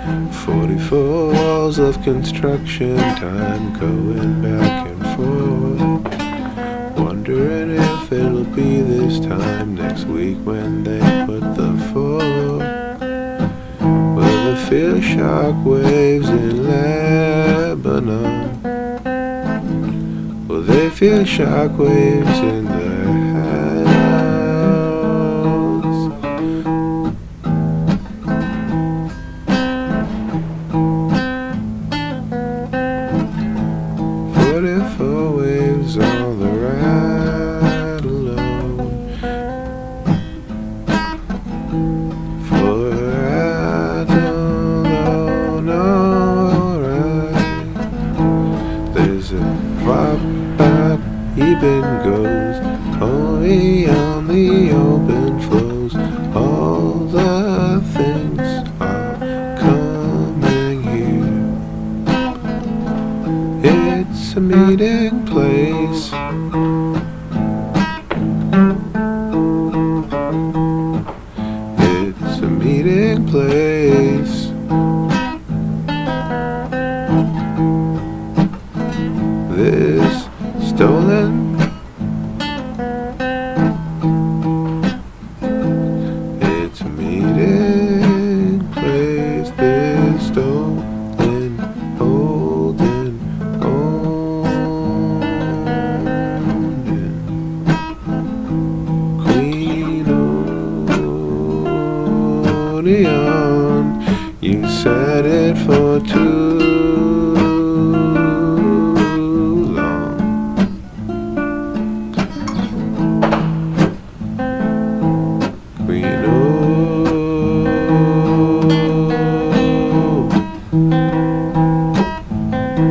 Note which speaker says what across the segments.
Speaker 1: 44 walls of construction, time going back and forth. Wondering if it'll be this time next week when they put the fork. Will they feel shock waves in Lebanon? Will they feel shock waves in their house? 44 waves on the ride alone. For I don't know right. There's a pop, even goes only on the open flows. All the things are coming here. It's a meeting place. It's a meeting place. This stolen. It's a meeting place. This stolen, holding, owning. Queen Odeon, you said it for too long. Queen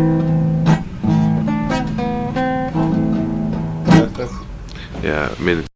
Speaker 1: O. Yeah, I mean.